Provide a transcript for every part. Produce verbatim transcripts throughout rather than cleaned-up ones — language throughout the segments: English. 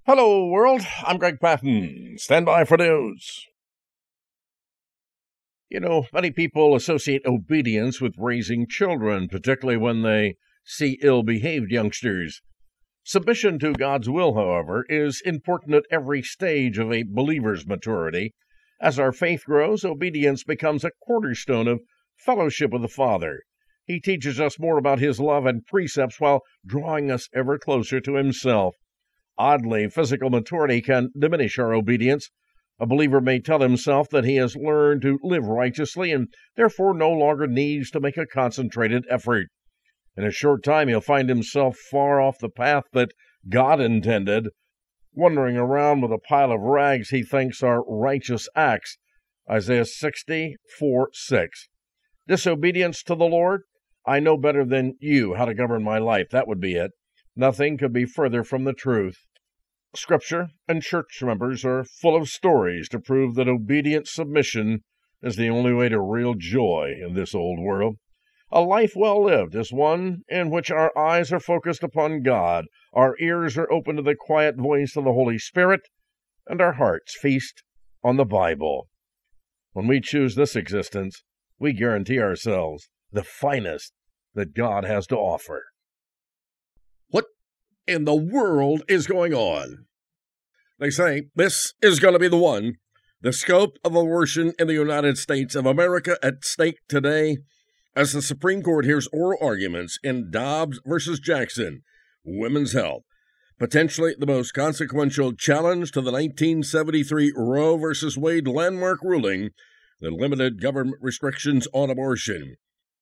Hello, world. I'm Greg Patton. Stand by for news. You know, many people associate obedience with raising children, particularly when they see ill-behaved youngsters. Submission to God's will, however, is important at every stage of a believer's maturity. As our faith grows, obedience becomes a cornerstone of fellowship with the Father. He teaches us more about His love and precepts while drawing us ever closer to Himself. Oddly, physical maturity can diminish our obedience. A believer may tell himself that he has learned to live righteously and therefore no longer needs to make a concentrated effort. In a short time, he'll find himself far off the path that God intended, wandering around with a pile of rags he thinks are righteous acts. Isaiah sixty-four six. Disobedience to the Lord? I know better than you how to govern my life. That would be it. Nothing could be further from the truth. Scripture and church members are full of stories to prove that obedient submission is the only way to real joy in this old world. A life well lived is one in which our eyes are focused upon God, our ears are open to the quiet voice of the Holy Spirit, and our hearts feast on the Bible. When we choose this existence, we guarantee ourselves the finest that God has to offer. What in the world is going on? They say this is going to be the one. The scope of abortion in the United States of America at stake today as the Supreme Court hears oral arguments in Dobbs versus Jackson, Women's Health, potentially the most consequential challenge to the nineteen seventy-three Roe versus Wade landmark ruling that limited government restrictions on abortion.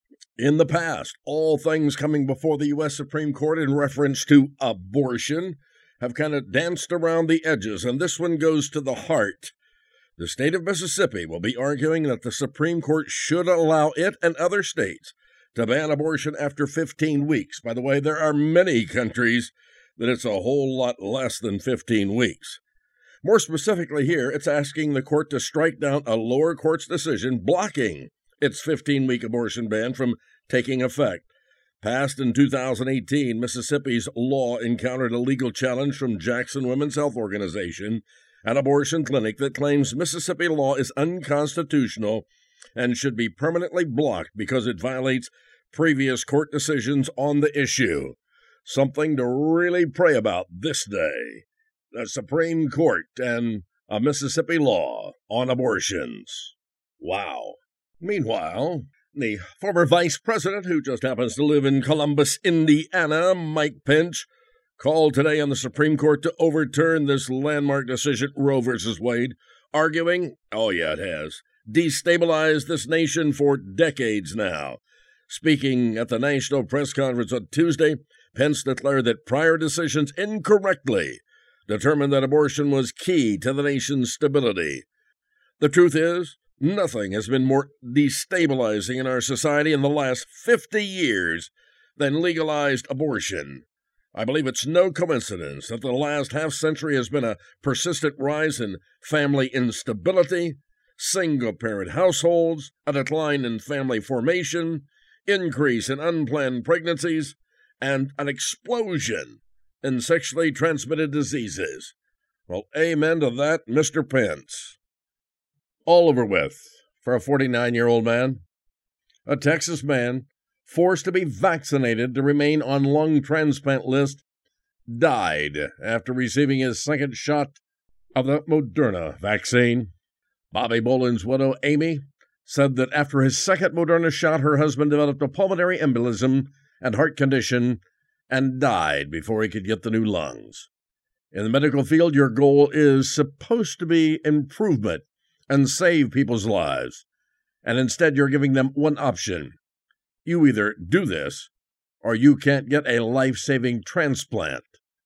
In the past, all things coming before the U S Supreme Court in reference to abortion have kind of danced around the edges, and this one goes to the heart. The state of Mississippi will be arguing that the Supreme Court should allow it and other states to ban abortion after fifteen weeks. By the way, there are many countries that it's a whole lot less than fifteen weeks. More specifically here, it's asking the court to strike down a lower court's decision blocking its fifteen-week abortion ban from taking effect. Passed in two thousand eighteen, Mississippi's law encountered a legal challenge from Jackson Women's Health Organization, an abortion clinic that claims Mississippi law is unconstitutional and should be permanently blocked because it violates previous court decisions on the issue. Something to really pray about this day. The Supreme Court and a Mississippi law on abortions. Wow. Meanwhile, the former vice president, who just happens to live in Columbus, Indiana, Mike Pence, called today on the Supreme Court to overturn this landmark decision, Roe versus Wade, arguing, oh yeah, it has, destabilized this nation for decades now. Speaking at the National Press Conference on Tuesday, Pence declared that prior decisions incorrectly determined that abortion was key to the nation's stability. The truth is, nothing has been more destabilizing in our society in the last fifty years than legalized abortion. I believe it's no coincidence that the last half-century has been a persistent rise in family instability, single-parent households, a decline in family formation, increase in unplanned pregnancies, and an explosion in sexually transmitted diseases. Well, amen to that, Mister Pence. All over with for a forty-nine-year-old man. A Texas man forced to be vaccinated to remain on lung transplant list died after receiving his second shot of the Moderna vaccine. Bobby Boland's widow, Amy, said that after his second Moderna shot, her husband developed a pulmonary embolism and heart condition and died before he could get the new lungs. In the medical field, your goal is supposed to be improvement and save people's lives. And instead, you're giving them one option. You either do this, or you can't get a life-saving transplant.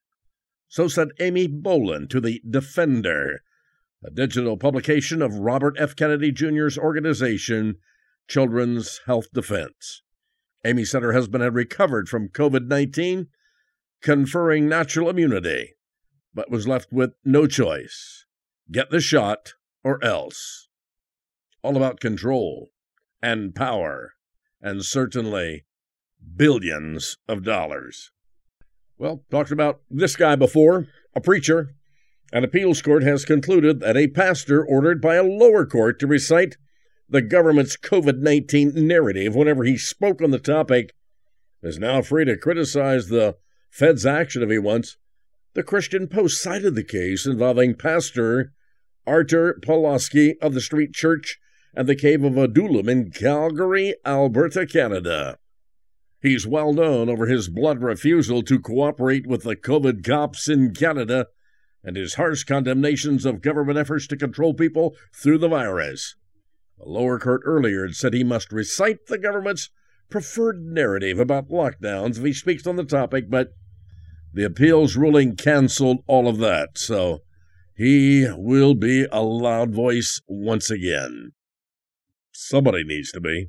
So said Amy Boland to the Defender, a digital publication of Robert F. Kennedy Junior's organization, Children's Health Defense. Amy said her husband had recovered from covid nineteen, conferring natural immunity, but was left with no choice. Get the shot or else. All about control and power and certainly billions of dollars. Well, talked about this guy before, a preacher An appeals court has concluded that a pastor ordered by a lower court to recite the government's COVID nineteen narrative whenever he spoke on the topic is now free to criticize the Fed's action if he wants. The Christian Post cited the case involving Pastor Artur Pawlowski of the Street Church and the Cave of Adullam in Calgary, Alberta, Canada. He's well known over his blunt refusal to cooperate with the COVID cops in Canada and his harsh condemnations of government efforts to control people through the virus. A lower court earlier had said he must recite the government's preferred narrative about lockdowns if he speaks on the topic, but the appeals ruling canceled all of that, so he will be a loud voice once again. Somebody needs to be.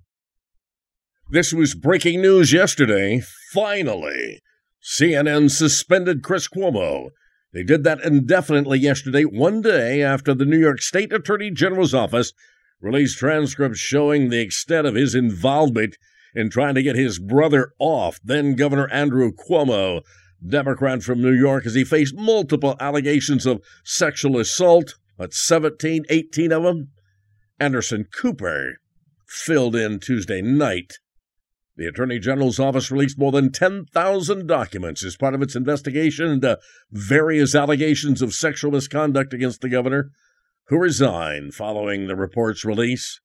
This was breaking news yesterday. Finally, C N N suspended Chris Cuomo. They did that indefinitely yesterday, one day after the New York State Attorney General's office released transcripts showing the extent of his involvement in trying to get his brother off, then Governor Andrew Cuomo, Democrat from New York, as he faced multiple allegations of sexual assault. That's seventeen, eighteen of them. Anderson Cooper filled in Tuesday night. The Attorney General's office released more than ten thousand documents as part of its investigation into various allegations of sexual misconduct against the governor, who resigned following the report's release.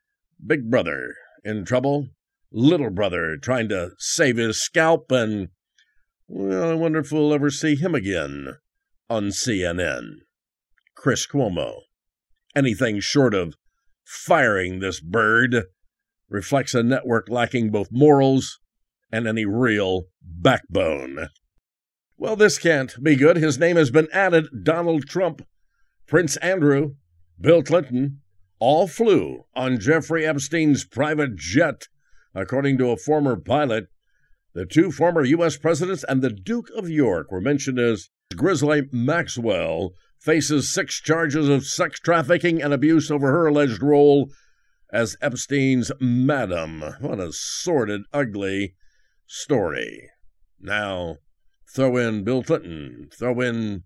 Big brother in trouble, little brother trying to save his scalp, and, well, I wonder if we'll ever see him again on C N N. Chris Cuomo. Anything short of firing this bird reflects a network lacking both morals and any real backbone. Well, this can't be good. His name has been added. Donald Trump, Prince Andrew, Bill Clinton, all flew on Jeffrey Epstein's private jet, according to a former pilot. The two former U S presidents and the Duke of York were mentioned as Ghislaine Maxwell faces six charges of sex trafficking and abuse over her alleged role as Epstein's madam. What a sordid, ugly story. Now, throw in Bill Clinton, throw in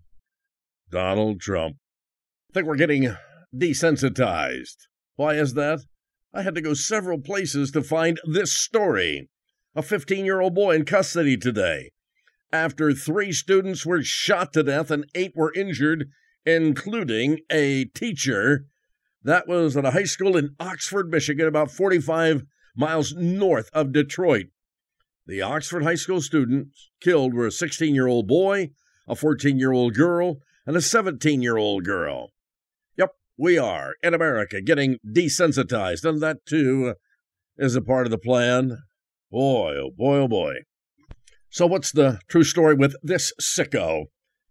Donald Trump. I think we're getting desensitized. Why is that? I had to go several places to find this story. A fifteen-year-old boy in custody today, after three students were shot to death and eight were injured, including a teacher. That was at a high school in Oxford, Michigan, about forty-five miles north of Detroit. The Oxford high school students killed were a sixteen-year-old boy, a fourteen-year-old girl, and a seventeen-year-old girl. Yep, we are, in America, getting desensitized, and that, too, is a part of the plan. Boy, oh boy, oh boy. So what's the true story with this sicko,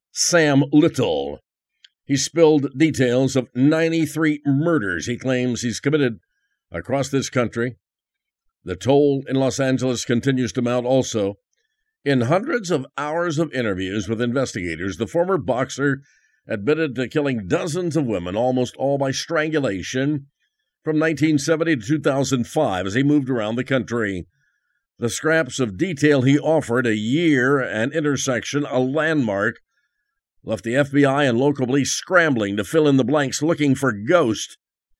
Sam Little? He spilled details of ninety-three murders he claims he's committed across this country. The toll in Los Angeles continues to mount also. In hundreds of hours of interviews with investigators, the former boxer admitted to killing dozens of women, almost all by strangulation, from nineteen seventy to two thousand five as he moved around the country. The scraps of detail he offered, a year, an intersection, a landmark, left the F B I and local police scrambling to fill in the blanks, looking for ghosts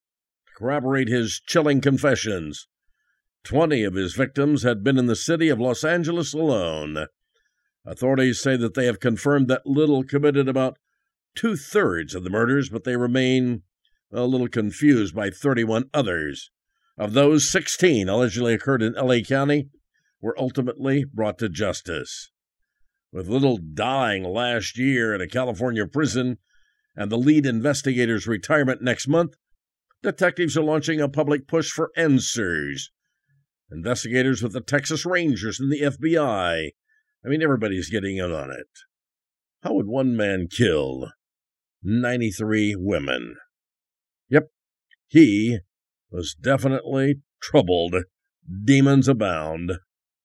to corroborate his chilling confessions. Twenty of his victims had been in the city of Los Angeles alone. Authorities say that they have confirmed that Little committed about two-thirds of the murders, but they remain a little confused by thirty-one others. Of those, sixteen allegedly occurred in L A County, were ultimately brought to justice. With Little dying last year in a California prison and the lead investigator's retirement next month, detectives are launching a public push for answers. Investigators with the Texas Rangers and the F B I. I mean, everybody's getting in on it. How would one man kill ninety-three women? Yep, he was definitely troubled. Demons abound.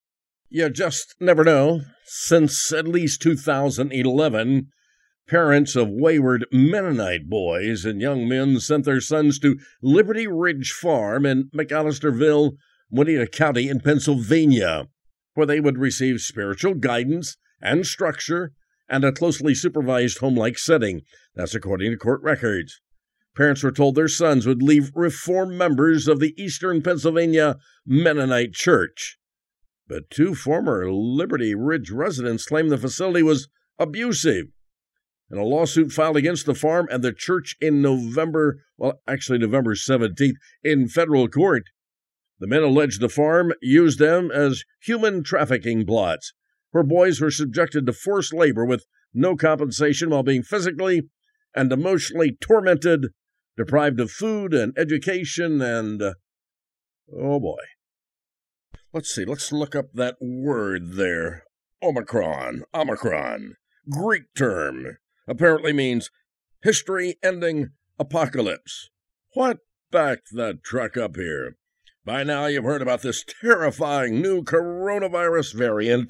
You just never know. Since at least two thousand eleven, parents of wayward Mennonite boys and young men sent their sons to Liberty Ridge Farm in McAllisterville, Winnetka County in Pennsylvania, where they would receive spiritual guidance and structure and a closely supervised home-like setting. That's according to court records. Parents were told their sons would leave Reformed members of the Eastern Pennsylvania Mennonite Church. But two former Liberty Ridge residents claimed the facility was abusive. In a lawsuit filed against the farm and the church in November, well, actually November seventeenth, in federal court, the men alleged the farm used them as human trafficking plots, where boys were subjected to forced labor with no compensation while being physically and emotionally tormented, deprived of food and education, and, uh, oh boy. Let's see, let's look up that word there. Omicron, Omicron, Greek term, apparently means history-ending apocalypse. What? Back that truck up here. By now you've heard about this terrifying new coronavirus variant.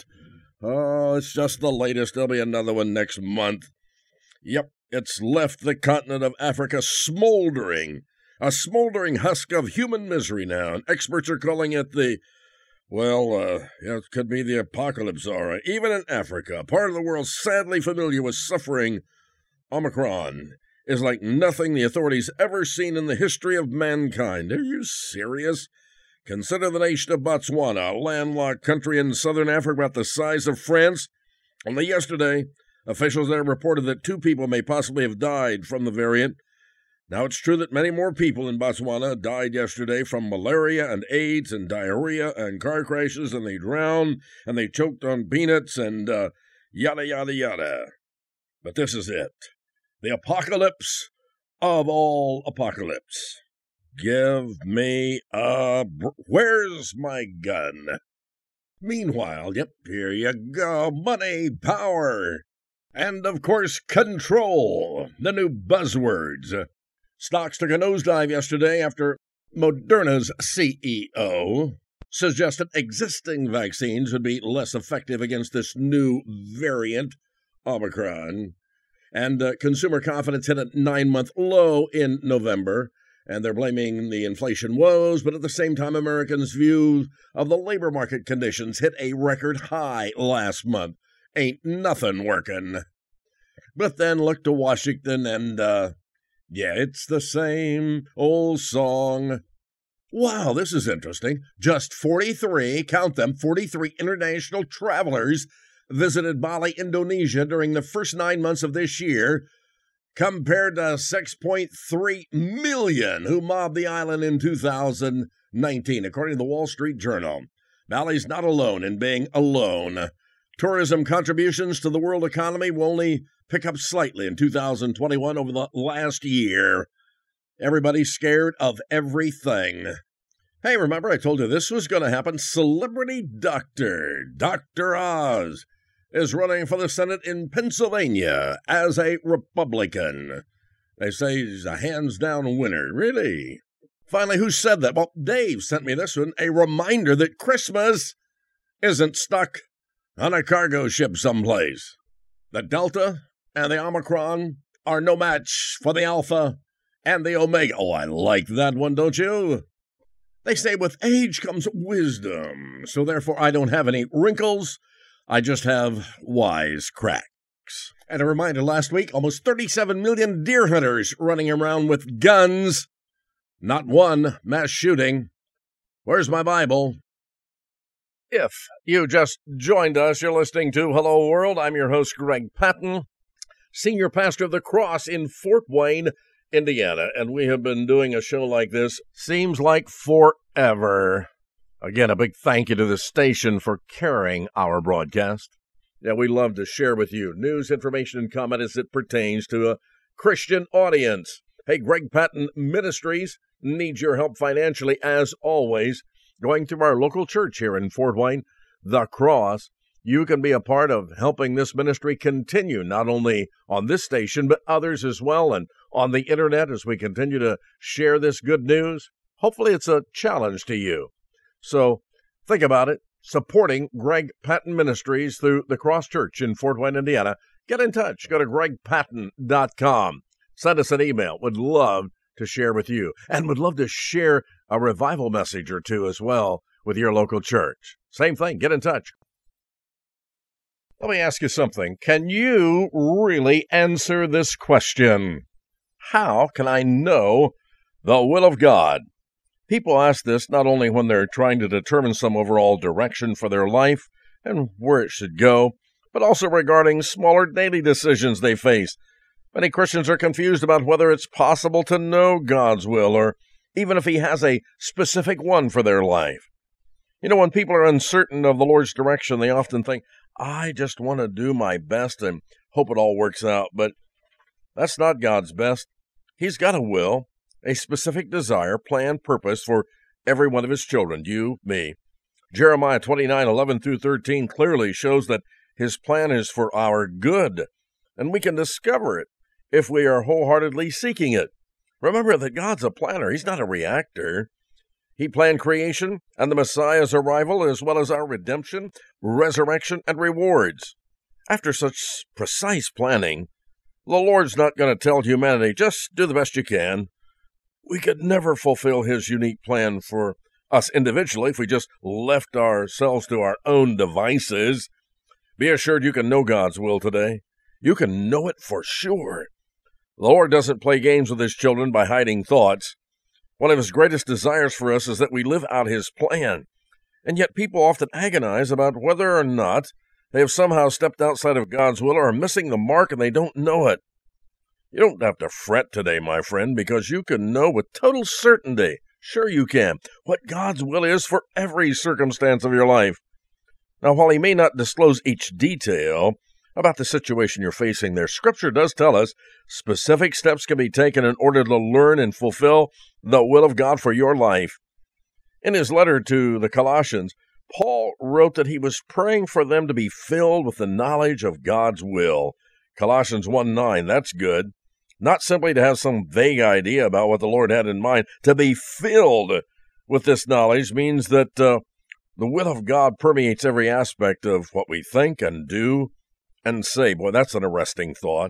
Oh, it's just the latest. There'll be another one next month. Yep, it's left the continent of Africa smoldering. A smoldering husk of human misery now. And experts are calling it the, well, uh, yeah, it could be the apocalypse, all right. Even in Africa, part of the world sadly familiar with suffering, Omicron is like nothing the authorities ever seen in the history of mankind. Are you serious? Consider the nation of Botswana, a landlocked country in southern Africa about the size of France. Only yesterday, officials there reported that two people may possibly have died from the variant. Now, it's true that many more people in Botswana died yesterday from malaria and AIDS and diarrhea and car crashes, and they drowned, and they choked on peanuts, and uh, yada, yada, yada. But this is it. The apocalypse of all apocalypse. Give me a... Br- Where's my gun? Meanwhile, yep, here you go. Money, power, and, of course, control. The new buzzwords. Stocks took a nosedive yesterday after Moderna's C E O suggested existing vaccines would be less effective against this new variant, Omicron. And uh, consumer confidence hit a nine-month low in November. And they're blaming the inflation woes, but at the same time, Americans' view of the labor market conditions hit a record high last month. Ain't nothing working. But then look to Washington and, uh, yeah, it's the same old song. Wow, this is interesting. Just forty-three, count them, forty-three international travelers visited Bali, Indonesia during the first nine months of this year, compared to six point three million who mobbed the island in two thousand nineteen, according to the Wall Street Journal. Bali's not alone in being alone. Tourism contributions to the world economy will only pick up slightly in two thousand twenty-one over the last year. Everybody's scared of everything. Hey, remember I told you this was going to happen? Celebrity doctor, Doctor Oz, is running for the Senate in Pennsylvania as a Republican. They say he's a hands-down winner. Really? Finally, who said that? Well, Dave sent me this one, a reminder that Christmas isn't stuck on a cargo ship someplace. The Delta and the Omicron are no match for the Alpha and the Omega. Oh, I like that one, don't you? They say with age comes wisdom, so therefore I don't have any wrinkles. I just have wise cracks. And a reminder, last week, almost thirty-seven million deer hunters running around with guns. Not one mass shooting. Where's my Bible? If you just joined us, you're listening to Hello World. I'm your host, Greg Patton, Senior Pastor of the Cross in Fort Wayne, Indiana. And we have been doing a show like this, seems like forever. Again, a big thank you to the station for carrying our broadcast. Yeah, we love to share with you news, information, and comment as it pertains to a Christian audience. Hey, Greg Patton Ministries needs your help financially, as always. Going through our local church here in Fort Wayne, The Cross, you can be a part of helping this ministry continue, not only on this station, but others as well, and on the internet as we continue to share this good news. Hopefully it's a challenge to you. So think about it, supporting Greg Patton Ministries through the Cross Church in Fort Wayne, Indiana. Get in touch. Go to greg patton dot com. Send us an email. Would love to share with you, and would love to share a revival message or two as well with your local church. Same thing. Get in touch. Let me ask you something. Can you really answer this question? How can I know the will of God? People ask this not only when they're trying to determine some overall direction for their life and where it should go, but also regarding smaller daily decisions they face. Many Christians are confused about whether it's possible to know God's will, or even if He has a specific one for their life. You know, when people are uncertain of the Lord's direction, they often think, I just want to do my best and hope it all works out. But that's not God's best. He's got a will, a specific desire, plan, purpose for every one of His children, you, me. Jeremiah twenty-nine, eleven through thirteen clearly shows that His plan is for our good, and we can discover it if we are wholeheartedly seeking it. Remember that God's a planner. He's not a reactor. He planned creation and the Messiah's arrival, as well as our redemption, resurrection, and rewards. After such precise planning, the Lord's not going to tell humanity, just do the best you can. We could never fulfill His unique plan for us individually if we just left ourselves to our own devices. Be assured you can know God's will today. You can know it for sure. The Lord doesn't play games with His children by hiding thoughts. One of His greatest desires for us is that we live out His plan. And yet people often agonize about whether or not they have somehow stepped outside of God's will or are missing the mark and they don't know it. You don't have to fret today, my friend, because you can know with total certainty, sure you can, what God's will is for every circumstance of your life. Now, while He may not disclose each detail about the situation you're facing there, Scripture does tell us specific steps can be taken in order to learn and fulfill the will of God for your life. In his letter to the Colossians, Paul wrote that he was praying for them to be filled with the knowledge of God's will. Colossians one nine, that's good. Not simply to have some vague idea about what the Lord had in mind. To be filled with this knowledge means that uh, the will of God permeates every aspect of what we think and do and say. Boy, that's an arresting thought.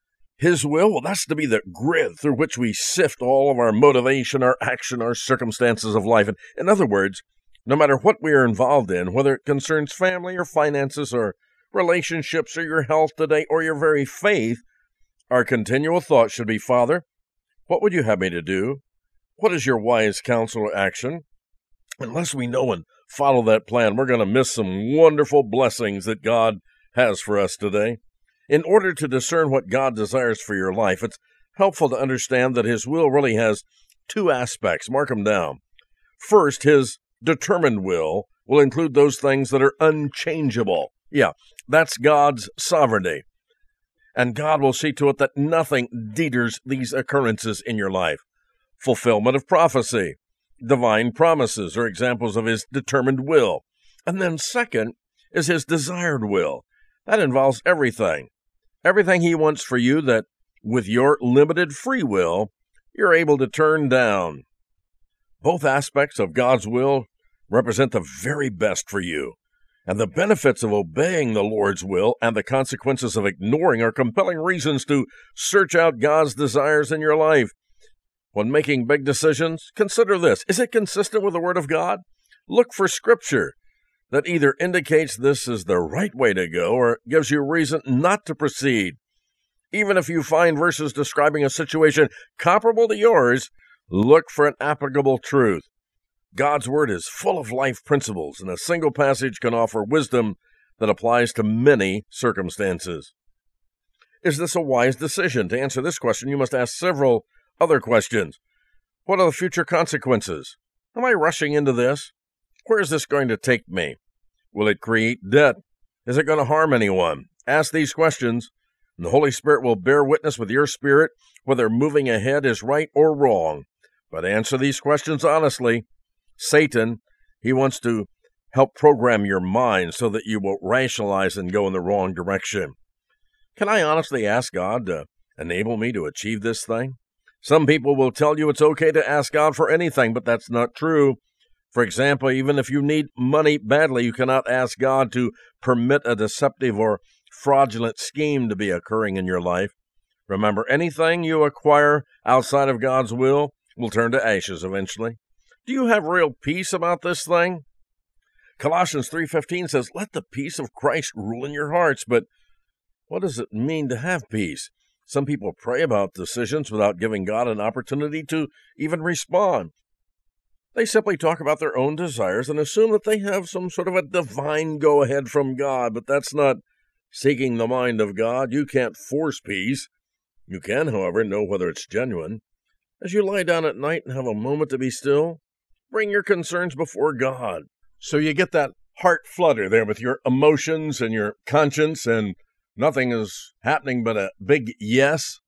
His will, well, that's to be the grid through which we sift all of our motivation, our action, our circumstances of life. And in other words, no matter what we are involved in, whether it concerns family or finances or relationships or your health today or your very faith, our continual thought should be, Father, what would you have me to do? What is your wise counsel or action? Unless we know and follow that plan, we're going to miss some wonderful blessings that God has for us today. In order to discern what God desires for your life, it's helpful to understand that His will really has two aspects. Mark them down. First, His determined will will include those things that are unchangeable. Yeah, that's God's sovereignty. And God will see to it that nothing deters these occurrences in your life. Fulfillment of prophecy, divine promises are examples of His determined will. And then second is His desired will. That involves everything. Everything He wants for you that, with your limited free will, you're able to turn down. Both aspects of God's will represent the very best for you. And the benefits of obeying the Lord's will and the consequences of ignoring are compelling reasons to search out God's desires in your life. When making big decisions, consider this. Is it consistent with the Word of God? Look for Scripture that either indicates this is the right way to go or gives you reason not to proceed. Even if you find verses describing a situation comparable to yours, look for an applicable truth. God's Word is full of life principles, and a single passage can offer wisdom that applies to many circumstances. Is this a wise decision? To answer this question, you must ask several other questions. What are the future consequences? Am I rushing into this? Where is this going to take me? Will it create debt? Is it going to harm anyone? Ask these questions, and the Holy Spirit will bear witness with your spirit whether moving ahead is right or wrong. But answer these questions honestly. Satan, he wants to help program your mind so that you will rationalize and go in the wrong direction. Can I honestly ask God to enable me to achieve this thing? Some people will tell you it's okay to ask God for anything, but that's not true. For example, even if you need money badly, you cannot ask God to permit a deceptive or fraudulent scheme to be occurring in your life. Remember, anything you acquire outside of God's will will turn to ashes eventually. Do you have real peace about this thing? Colossians three fifteen says, let the peace of Christ rule in your hearts. But what does it mean to have peace? Some people pray about decisions without giving God an opportunity to even respond. They simply talk about their own desires and assume that they have some sort of a divine go-ahead from God, but that's not seeking the mind of God. You can't force peace. You can, however, know whether it's genuine. As you lie down at night and have a moment to be still, bring your concerns before God. So you get that heart flutter there with your emotions and your conscience, and nothing is happening but a big yes.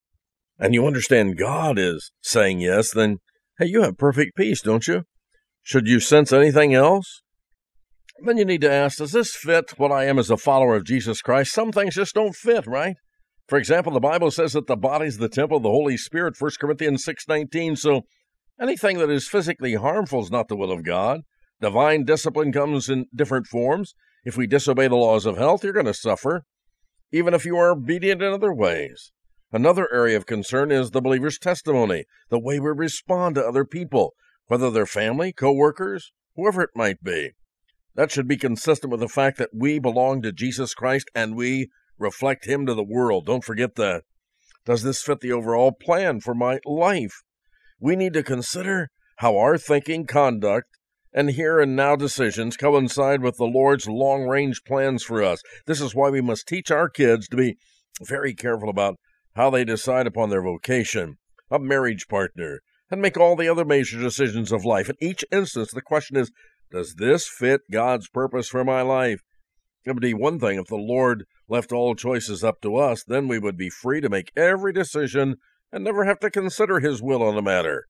And you understand God is saying yes, then hey, you have perfect peace, don't you? Should you sense anything else? Then you need to ask, does this fit what I am as a follower of Jesus Christ? Some things just don't fit, right? For example, the Bible says that the body's the temple of the Holy Spirit, First Corinthians six nineteen, so anything that is physically harmful is not the will of God. Divine discipline comes in different forms. If we disobey the laws of health, you're going to suffer, even if you are obedient in other ways. Another area of concern is the believer's testimony, the way we respond to other people, whether they're family, co-workers, whoever it might be. That should be consistent with the fact that we belong to Jesus Christ and we reflect Him to the world. Don't forget that. Does this fit the overall plan for my life? We need to consider how our thinking, conduct, and here and now decisions coincide with the Lord's long-range plans for us. This is why we must teach our kids to be very careful about how they decide upon their vocation, a marriage partner, and make all the other major decisions of life. In each instance, the question is, does this fit God's purpose for my life? It would be one thing if the Lord left all choices up to us, then we would be free to make every decision and never have to consider His will on the matter.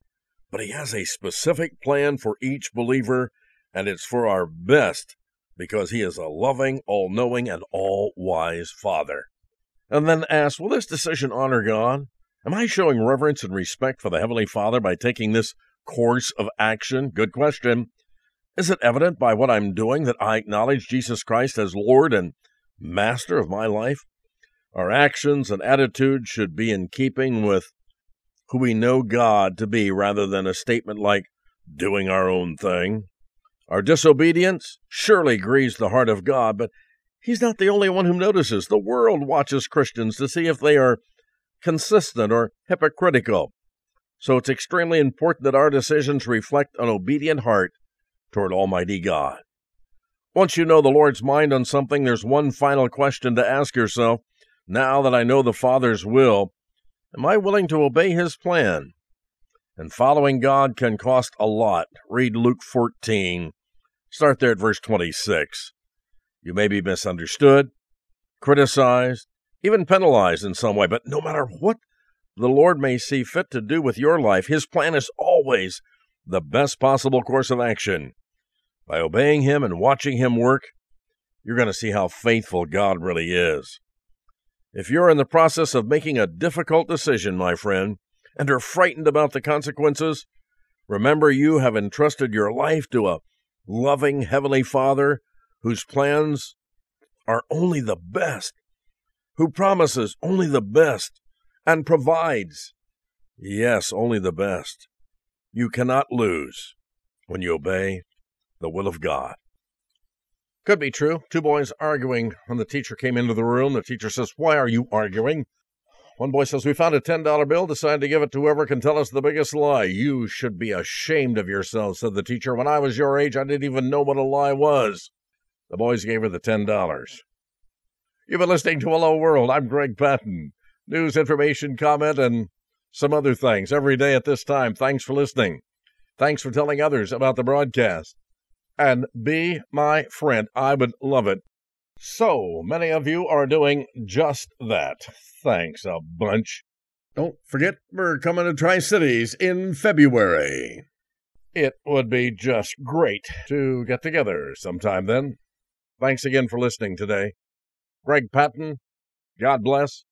But He has a specific plan for each believer, and it's for our best, because He is a loving, all-knowing, and all-wise Father. And then ask, will this decision honor God? Am I showing reverence and respect for the Heavenly Father by taking this course of action? Good question. Is it evident by what I'm doing that I acknowledge Jesus Christ as Lord and Master of my life? Our actions and attitudes should be in keeping with who we know God to be, rather than a statement like doing our own thing. Our disobedience surely grieves the heart of God, but He's not the only one who notices. The world watches Christians to see if they are consistent or hypocritical. So it's extremely important that our decisions reflect an obedient heart toward Almighty God. Once you know the Lord's mind on something, there's one final question to ask yourself. Now that I know the Father's will, am I willing to obey His plan? And following God can cost a lot. Read Luke fourteen. Start there at verse twenty-six. You may be misunderstood, criticized, even penalized in some way, but no matter what the Lord may see fit to do with your life, His plan is always the best possible course of action. By obeying Him and watching Him work, you're going to see how faithful God really is. If you're in the process of making a difficult decision, my friend, and are frightened about the consequences, remember you have entrusted your life to a loving Heavenly Father whose plans are only the best, who promises only the best, and provides, yes, only the best. You cannot lose when you obey the will of God. Could be true. Two boys arguing when the teacher came into the room. The teacher says, "Why are you arguing?" One boy says, "We found a ten dollar bill, decided to give it to whoever can tell us the biggest lie." "You should be ashamed of yourself," said the teacher. "When I was your age, I didn't even know what a lie was." The boys gave her the ten dollars. You've been listening to Hello World. I'm Greg Patton. News, information, comment, and some other things every day at this time. Thanks for listening. Thanks for telling others about the broadcast. And be my friend. I would love it. So many of you are doing just that. Thanks a bunch. Don't forget, we're coming to Tri-Cities in February. It would be just great to get together sometime then. Thanks again for listening today. Greg Patton, God bless.